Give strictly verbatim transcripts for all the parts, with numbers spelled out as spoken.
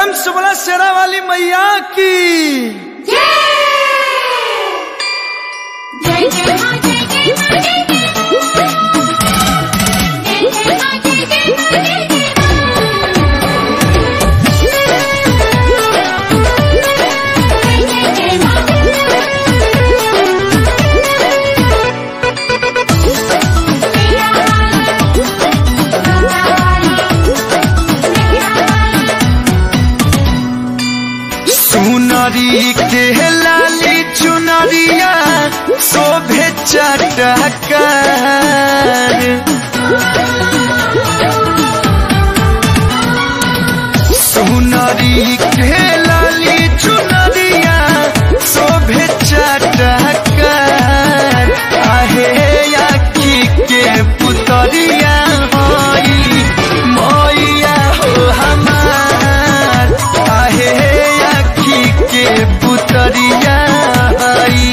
प्रेम से बोला शेरा वाली मैया की जय जय जय मां जय जय मां जय जय मां जय जय मां जय जय सुनरी के लाली चुनरिया शोभे चटकार सुनरी के लाली चुनरिया शोभे चटकार आहे आखी के पुतरिया होई मैया हो हमार आहे के पुतरिया आई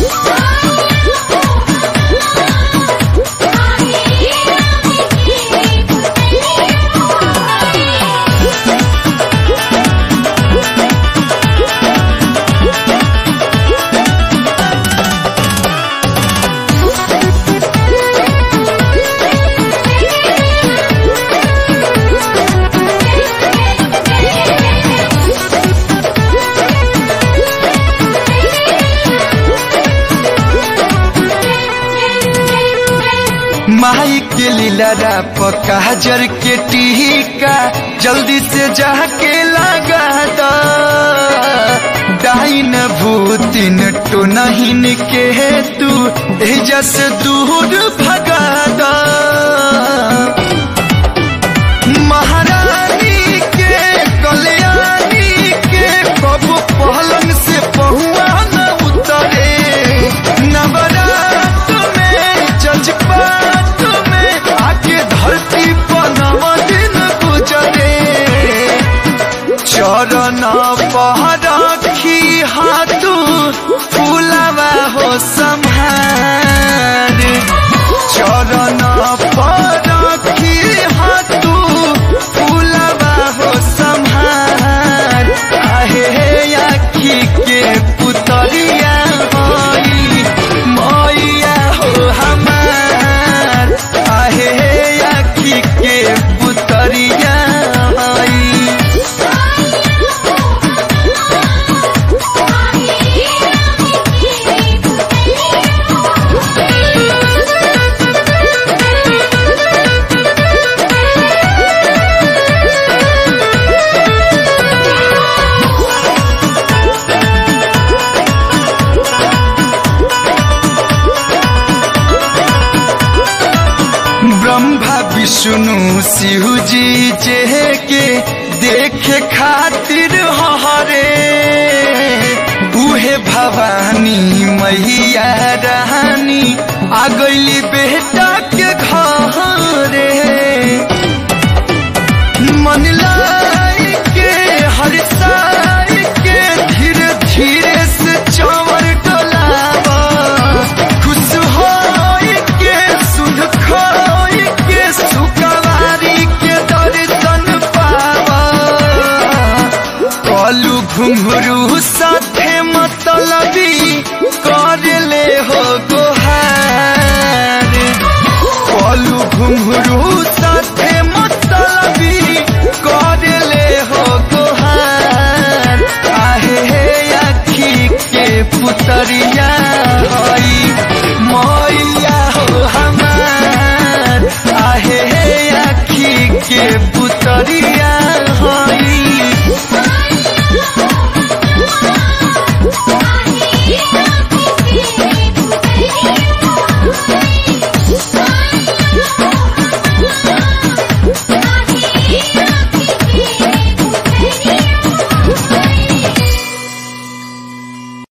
माई के लीला पका जर के टीका जल्दी से जाके लगा दो डाइन भूतिन तो नहीं के तू एजा से दूर भगा दो महारानी के कल्याणी के कबू पहलंग से पहुआ न उतरे नवरात में जज्बा धरती पर नव दिन गुजरे चरण पर रखी हाथू फूलवा हो संहार चरण पर रखी हाथू फूलवा हो संहार आहे आखी के पुतरिया होई मैया हो हमार आहे के पुतरिया आई ब्रह्मा विष्णु शिव जी जे के देखे खातिर हरे उहे भवानी मैया रानी आ गईली बेटा के घरे मन लाई के हर साई के धीरे धीरे से चंवर डोलावा खुश होई के सुध खोई के सुकवारी के दर्शन पावा कलू घुंघरू साथे मतलबी कर ले हो गोहार कलू घुंघरू